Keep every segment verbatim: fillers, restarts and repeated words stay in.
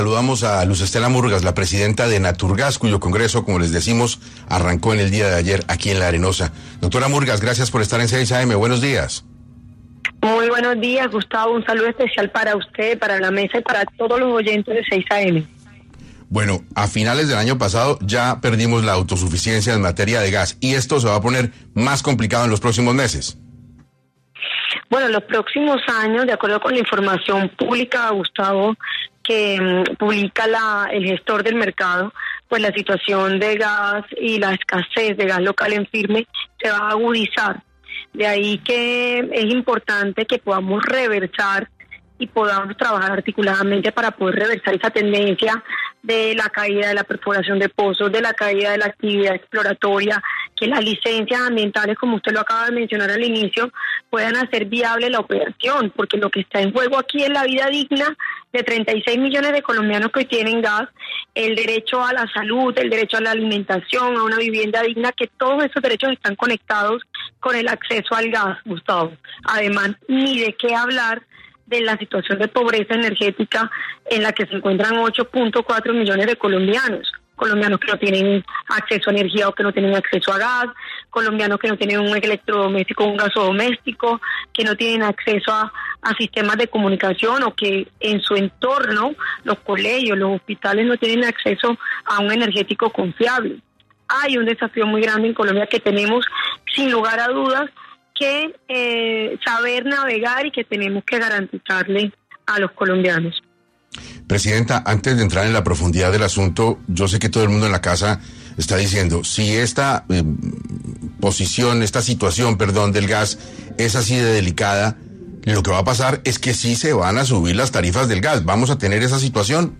Saludamos a Luz Estela Murgas, la presidenta de Naturgas, cuyo congreso, como les decimos, arrancó en el día de ayer aquí en La Arenosa. Doctora Murgas, gracias por estar en seis A M. Buenos días. Muy buenos días, Gustavo. Un saludo especial para usted, para la mesa y para todos los oyentes de seis A M. Bueno, a finales del año pasado ya perdimos la autosuficiencia en materia de gas y esto se va a poner más complicado en los próximos meses. Bueno, en los próximos años, de acuerdo con la información pública, Gustavo, que um, publica la, el gestor del mercado, pues la situación de gas y la escasez de gas local en firme se va a agudizar. De ahí que es importante que podamos reversar y podamos trabajar articuladamente para poder reversar esa tendencia de la caída de la perforación de pozos, de la caída de la actividad exploratoria, que las licencias ambientales, como usted lo acaba de mencionar al inicio, puedan hacer viable la operación, porque lo que está en juego aquí es la vida digna de treinta y seis millones de colombianos que hoy tienen gas, el derecho a la salud, el derecho a la alimentación, a una vivienda digna, que todos esos derechos están conectados con el acceso al gas, Gustavo. Además, ni de qué hablar de la situación de pobreza energética en la que se encuentran ocho punto cuatro millones de colombianos. Colombianos que no tienen acceso a energía o que no tienen acceso a gas, colombianos que no tienen un electrodoméstico o un gasodoméstico, que no tienen acceso a, a sistemas de comunicación o que en su entorno, los colegios, los hospitales no tienen acceso a un energético confiable. Hay un desafío muy grande en Colombia que tenemos, sin lugar a dudas, que eh, saber navegar y que tenemos que garantizarle a los colombianos. Presidenta, antes de entrar en la profundidad del asunto, yo sé que todo el mundo en la casa está diciendo, si esta eh, posición, esta situación, perdón, del gas es así de delicada, lo que va a pasar es que sí se van a subir las tarifas del gas. ¿Vamos a tener esa situación?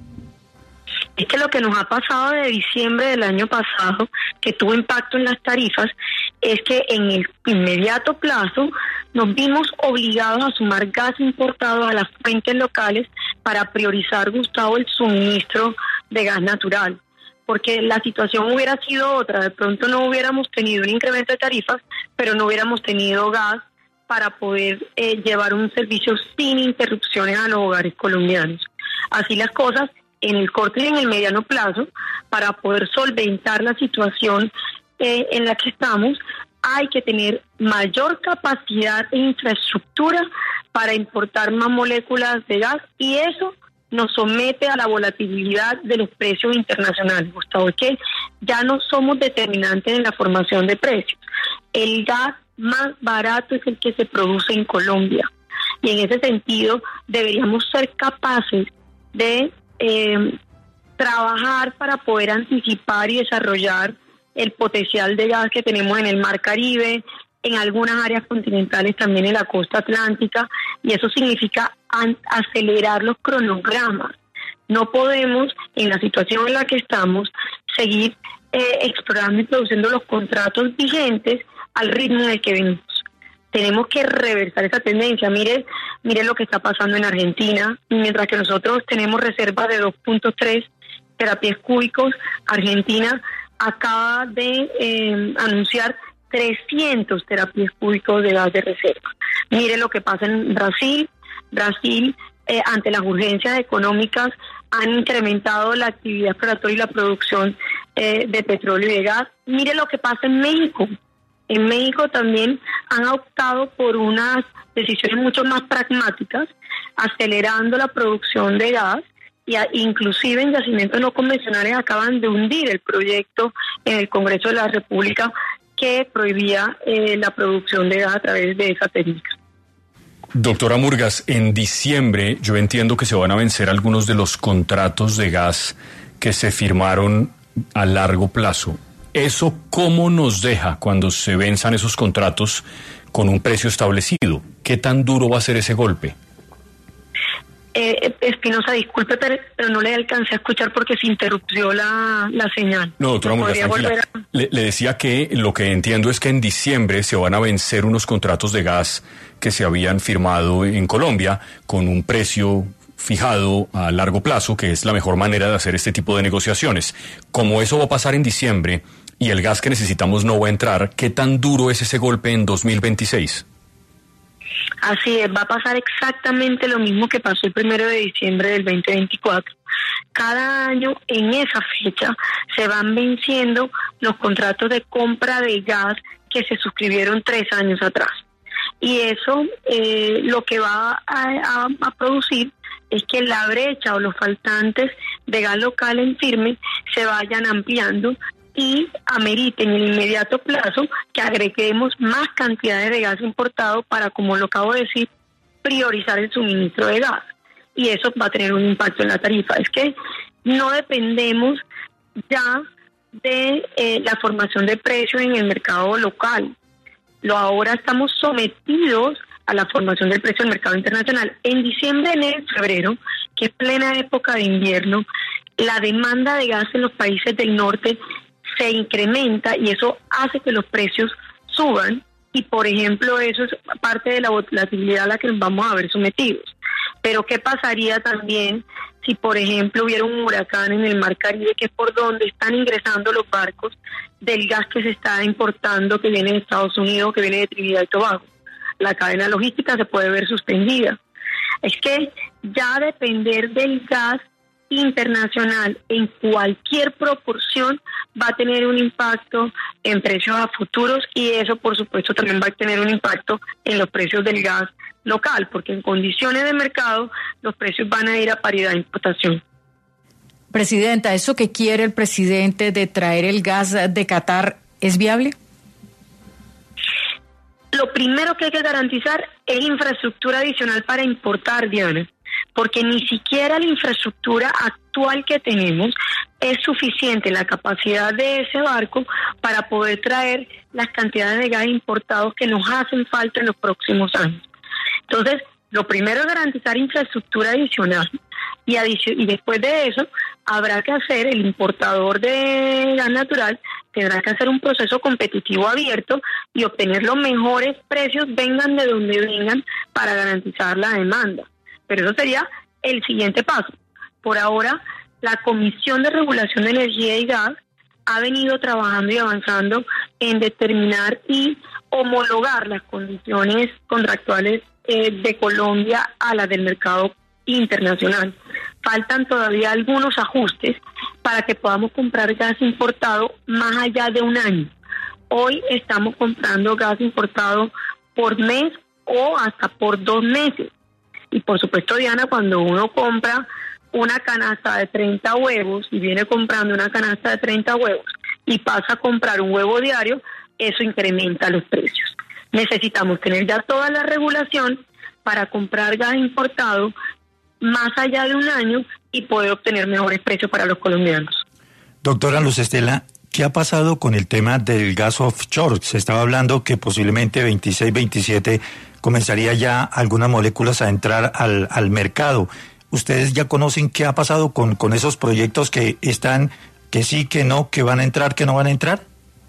Es que lo que nos ha pasado de diciembre del año pasado, que tuvo impacto en las tarifas, es que en el inmediato plazo nos vimos obligados a sumar gas importado a las fuentes locales para priorizar, Gustavo, el suministro de gas natural. Porque la situación hubiera sido otra, de pronto no hubiéramos tenido un incremento de tarifas, pero no hubiéramos tenido gas para poder eh, llevar un servicio sin interrupciones a los hogares colombianos. Así las cosas, en el corto y en el mediano plazo, para poder solventar la situación eh, en la que estamos, hay que tener mayor capacidad e infraestructura para importar más moléculas de gas y eso nos somete a la volatilidad de los precios internacionales, Gustavo, que ya no somos determinantes en la formación de precios. El gas más barato es el que se produce en Colombia y en ese sentido deberíamos ser capaces de Eh, trabajar para poder anticipar y desarrollar el potencial de gas que tenemos en el Mar Caribe, en algunas áreas continentales también en la costa atlántica, y eso significa an- acelerar los cronogramas. No podemos, en la situación en la que estamos, seguir eh, explorando y produciendo los contratos vigentes al ritmo en el que venimos. Tenemos que reversar esa tendencia. Mire, mire lo que está pasando en Argentina. Mientras que nosotros tenemos reservas de dos punto tres terapias cúbicos, Argentina acaba de eh, anunciar trescientos terapias cúbicos de gas de reserva. Mire lo que pasa en Brasil. Brasil, eh, ante las urgencias económicas, han incrementado la actividad exploratoria y la producción eh, de petróleo y de gas. Mire lo que pasa en México. En México también han optado por unas decisiones mucho más pragmáticas, acelerando la producción de gas y a, inclusive en yacimientos no convencionales acaban de hundir el proyecto en el Congreso de la República que prohibía eh, la producción de gas a través de esa técnica. Doctora Murgas, en diciembre yo entiendo que se van a vencer algunos de los contratos de gas que se firmaron a largo plazo. ¿Eso cómo nos deja cuando se venzan esos contratos con un precio establecido? ¿Qué tan duro va a ser ese golpe? Eh, Espinosa, disculpe, pero, pero no le alcancé a escuchar porque se interrumpió la, la señal. No, doctora Murgas, tranquila. A... Le, le decía que lo que entiendo es que en diciembre se van a vencer unos contratos de gas que se habían firmado en Colombia con un precio fijado a largo plazo, que es la mejor manera de hacer este tipo de negociaciones. Como eso va a pasar en diciembre y el gas que necesitamos no va a entrar, ¿qué tan duro es ese golpe en dos mil veintiséis? Así es, va a pasar exactamente lo mismo que pasó el primero de diciembre del veinte veinticuatro. Cada año en esa fecha se van venciendo los contratos de compra de gas que se suscribieron tres años atrás. Y eso eh, lo que va a, a, a producir es que la brecha o los faltantes de gas local en firme se vayan ampliando y ameriten en el inmediato plazo que agreguemos más cantidades de gas importado para, como lo acabo de decir, priorizar el suministro de gas. Y eso va a tener un impacto en la tarifa. Es que no dependemos ya de eh, la formación de precios en el mercado local. Lo ahora estamos sometidos a la formación del precio del mercado internacional. En diciembre, enero y febrero, que es plena época de invierno, la demanda de gas en los países del norte se incrementa y eso hace que los precios suban y, por ejemplo, eso es parte de la volatilidad a la que nos vamos a ver sometidos. Pero ¿qué pasaría también si, por ejemplo, hubiera un huracán en el Mar Caribe, que es por donde están ingresando los barcos del gas que se está importando, que viene de Estados Unidos, que viene de Trinidad y Tobago? La cadena logística se puede ver suspendida. Es que ya depender del gas internacional en cualquier proporción va a tener un impacto en precios a futuros y eso, por supuesto, también va a tener un impacto en los precios del gas local, porque en condiciones de mercado los precios van a ir a paridad de importación. Presidenta, ¿eso que quiere el presidente de traer el gas de Qatar es viable? Lo primero que hay que garantizar es infraestructura adicional para importar, Diana, porque ni siquiera la infraestructura actual que tenemos es suficiente, la capacidad de ese barco para poder traer las cantidades de gas importados que nos hacen falta en los próximos años. Entonces, lo primero es garantizar infraestructura adicional y, adic- y después de eso habrá que hacer, el importador de gas natural tendrá que hacer un proceso competitivo abierto y obtener los mejores precios, vengan de donde vengan, para garantizar la demanda. Pero eso sería el siguiente paso. Por ahora, la Comisión de Regulación de Energía y Gas ha venido trabajando y avanzando en determinar y homologar las condiciones contractuales eh, de Colombia a las del mercado internacional. Faltan todavía algunos ajustes para que podamos comprar gas importado más allá de un año. Hoy estamos comprando gas importado por mes o hasta por dos meses. Y por supuesto, Diana, cuando uno compra una canasta de treinta huevos y viene comprando una canasta de treinta huevos y pasa a comprar un huevo diario, eso incrementa los precios. Necesitamos tener ya toda la regulación para comprar gas importado más allá de un año y poder obtener mejores precios para los colombianos. Doctora Luz Estela, ¿qué ha pasado con el tema del gas offshore? Se estaba hablando que posiblemente veintiséis, veintisiete comenzaría ya algunas moléculas a entrar al, al mercado. ¿Ustedes ya conocen qué ha pasado con, con esos proyectos que están, que sí, que no, que van a entrar, que no van a entrar?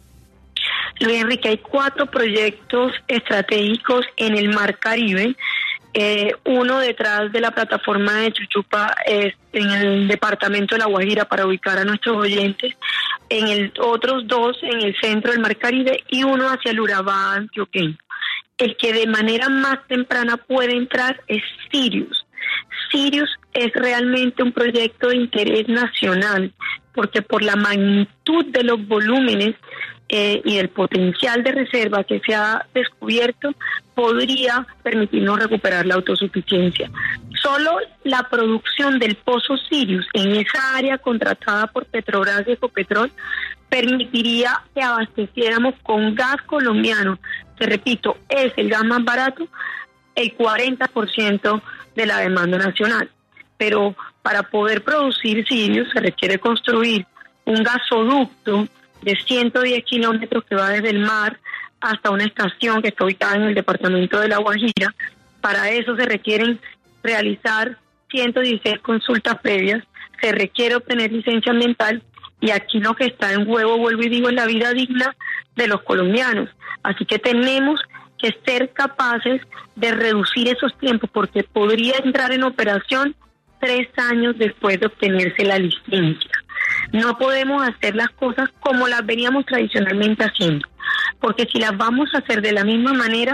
Luis Enrique, hay cuatro proyectos estratégicos en el Mar Caribe. Eh, uno detrás de la plataforma de Chuchupa, eh, en el departamento de La Guajira, para ubicar a nuestros oyentes, en el otros dos en el centro del Mar Caribe y uno hacia el Urabá antioqueño. El que de manera más temprana puede entrar es Sirius. Sirius es realmente un proyecto de interés nacional, porque por la magnitud de los volúmenes eh, y el potencial de reserva que se ha descubierto, podría permitirnos recuperar la autosuficiencia. Solo la producción del pozo Sirius en esa área contratada por Petrobras y Ecopetrol permitiría que abasteciéramos con gas colombiano, que repito, es el gas más barato, el cuarenta por ciento de la demanda nacional. Pero para poder producir Sirius se requiere construir un gasoducto de ciento diez kilómetros que va desde el mar hasta una estación que está ubicada en el departamento de La Guajira. Para eso se requieren realizar ciento dieciséis consultas previas, se requiere obtener licencia ambiental y aquí lo que está en juego, vuelvo y digo, es la vida digna de los colombianos. Así que tenemos que ser capaces de reducir esos tiempos, porque podría entrar en operación tres años después de obtenerse la licencia. No podemos hacer las cosas como las veníamos tradicionalmente haciendo, porque si las vamos a hacer de la misma manera,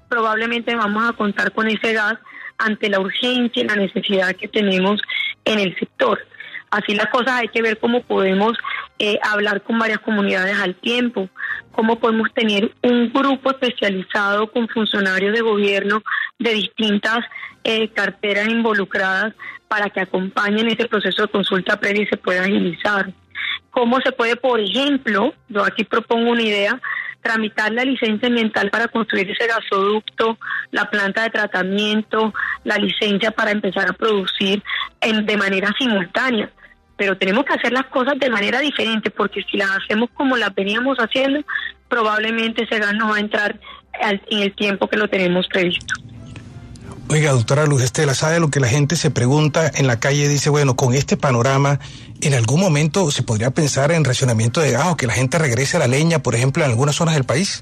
probablemente vamos a contar con ese gas ante la urgencia y la necesidad que tenemos en el sector. Así las cosas, hay que ver cómo podemos eh, hablar con varias comunidades al tiempo, cómo podemos tener un grupo especializado con funcionarios de gobierno de distintas eh, carteras involucradas para que acompañen ese proceso de consulta previa y se pueda agilizar. Cómo se puede, por ejemplo, yo aquí propongo una idea, tramitar la licencia ambiental para construir ese gasoducto, la planta de tratamiento, la licencia para empezar a producir en, de manera simultánea. Pero tenemos que hacer las cosas de manera diferente, porque si las hacemos como las veníamos haciendo, probablemente ese gas no va a entrar al, en el tiempo que lo tenemos previsto. Oiga, doctora Luz Estela, ¿sabe lo que la gente se pregunta en la calle? Dice, bueno, con este panorama, ¿en algún momento se podría pensar en racionamiento de gas o que la gente regrese a la leña, por ejemplo, en algunas zonas del país?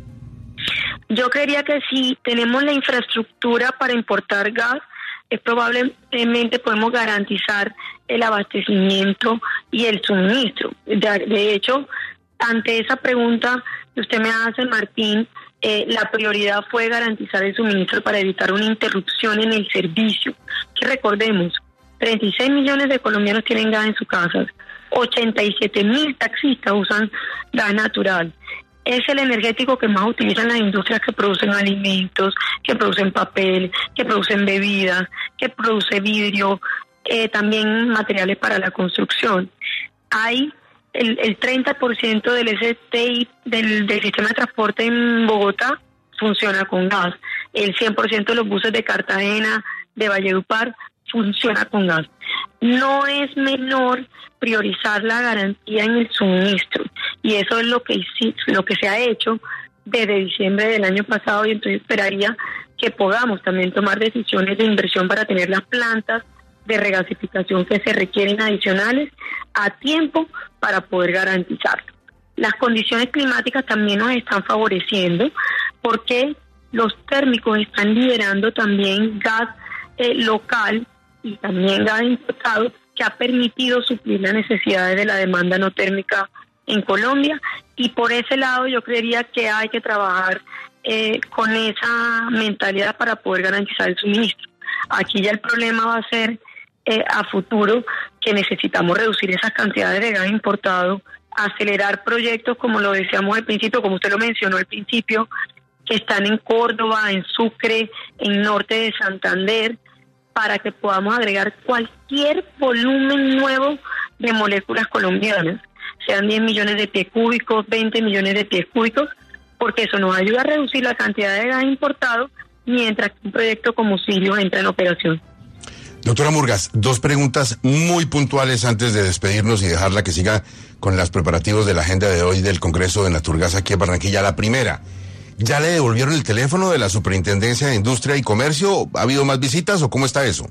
Yo creería que si tenemos la infraestructura para importar gas, es probablemente podemos garantizar el abastecimiento y el suministro. De, de hecho, ante esa pregunta que usted me hace, Martín, eh, la prioridad fue garantizar el suministro para evitar una interrupción en el servicio. Que recordemos, treinta y seis millones de colombianos tienen gas en sus casas, ochenta y siete mil taxistas usan gas natural. Es el energético que más utilizan las industrias que producen alimentos, que producen papel, que producen bebidas, que produce vidrio, eh, también materiales para la construcción. Hay el, el treinta por ciento del S T I, del, del sistema de transporte en Bogotá, funciona con gas. El cien por ciento de los buses de Cartagena, de Valledupar, funciona con gas. No es menor priorizar la garantía en el suministro, y eso es lo que lo que se ha hecho desde diciembre del año pasado, y entonces esperaría que podamos también tomar decisiones de inversión para tener las plantas de regasificación que se requieren adicionales a tiempo para poder garantizarlo. Las condiciones climáticas también nos están favoreciendo, porque los térmicos están liberando también gas eh, local y también gas importado, que ha permitido suplir las necesidades de la demanda no térmica en Colombia, y por ese lado yo creería que hay que trabajar eh, con esa mentalidad para poder garantizar el suministro. Aquí ya el problema va a ser eh, a futuro que necesitamos reducir esas cantidades de gas importado, acelerar proyectos como lo decíamos al principio, como usted lo mencionó al principio, que están en Córdoba, en Sucre, en norte de Santander, para que podamos agregar cualquier volumen nuevo de moléculas colombianas, sean diez millones de pies cúbicos, veinte millones de pies cúbicos, porque eso nos ayuda a reducir la cantidad de gas importado mientras que un proyecto como Sirio entra en operación. Doctora Murgas, dos preguntas muy puntuales antes de despedirnos y dejarla que siga con los preparativos de la agenda de hoy del Congreso de Naturgas aquí en Barranquilla. La primera, ¿ya le devolvieron el teléfono de la Superintendencia de Industria y Comercio? ¿Ha habido más visitas o cómo está eso?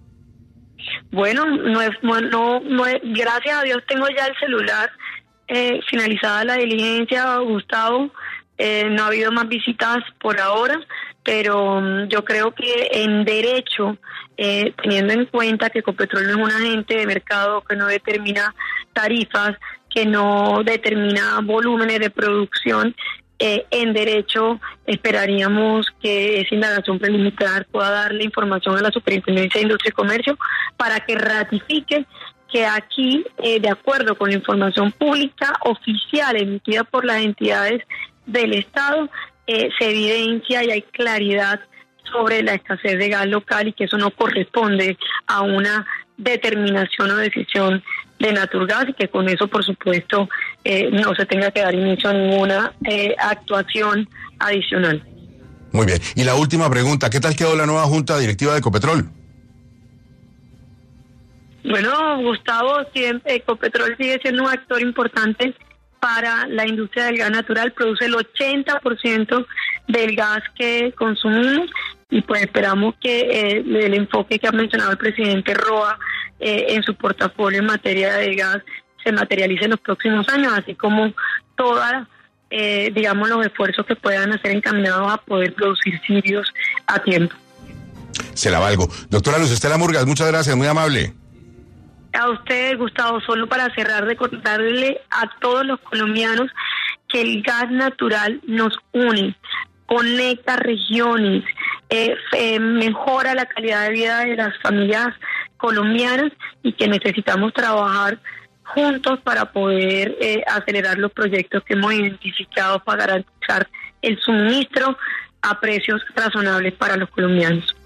Bueno, no es, no, no es, gracias a Dios tengo ya el celular eh, finalizada la diligencia, Gustavo. Eh, no ha habido más visitas por ahora, pero um, yo creo que en derecho, eh, teniendo en cuenta que Ecopetrol no es un agente de mercado que no determina tarifas, que no determina volúmenes de producción, Eh, en derecho esperaríamos que esa indagación preliminar pueda darle información a la Superintendencia de Industria y Comercio para que ratifique que aquí, eh, de acuerdo con la información pública oficial emitida por las entidades del Estado, eh, se evidencia y hay claridad sobre la escasez de gas local y que eso no corresponde a una determinación o decisión de Naturgas, y que con eso, por supuesto, eh, no se tenga que dar inicio a ninguna eh, actuación adicional. Muy bien. Y la última pregunta, ¿qué tal quedó la nueva junta directiva de Ecopetrol? Bueno, Gustavo, siempre, Ecopetrol sigue siendo un actor importante para la industria del gas natural, produce el ochenta por ciento del gas que consumimos, y pues esperamos que eh, el enfoque que ha mencionado el presidente Roa eh, en su portafolio en materia de gas se materialice en los próximos años, así como todas, eh, digamos, los esfuerzos que puedan hacer encaminados a poder producir sirios a tiempo. Se la valgo. Doctora Luz Estela Murgas, muchas gracias, muy amable. A usted, Gustavo, solo para cerrar, recordarle a todos los colombianos que el gas natural nos une. conecta regiones, eh, eh, mejora la calidad de vida de las familias colombianas y que necesitamos trabajar juntos para poder eh, acelerar los proyectos que hemos identificado para garantizar el suministro a precios razonables para los colombianos.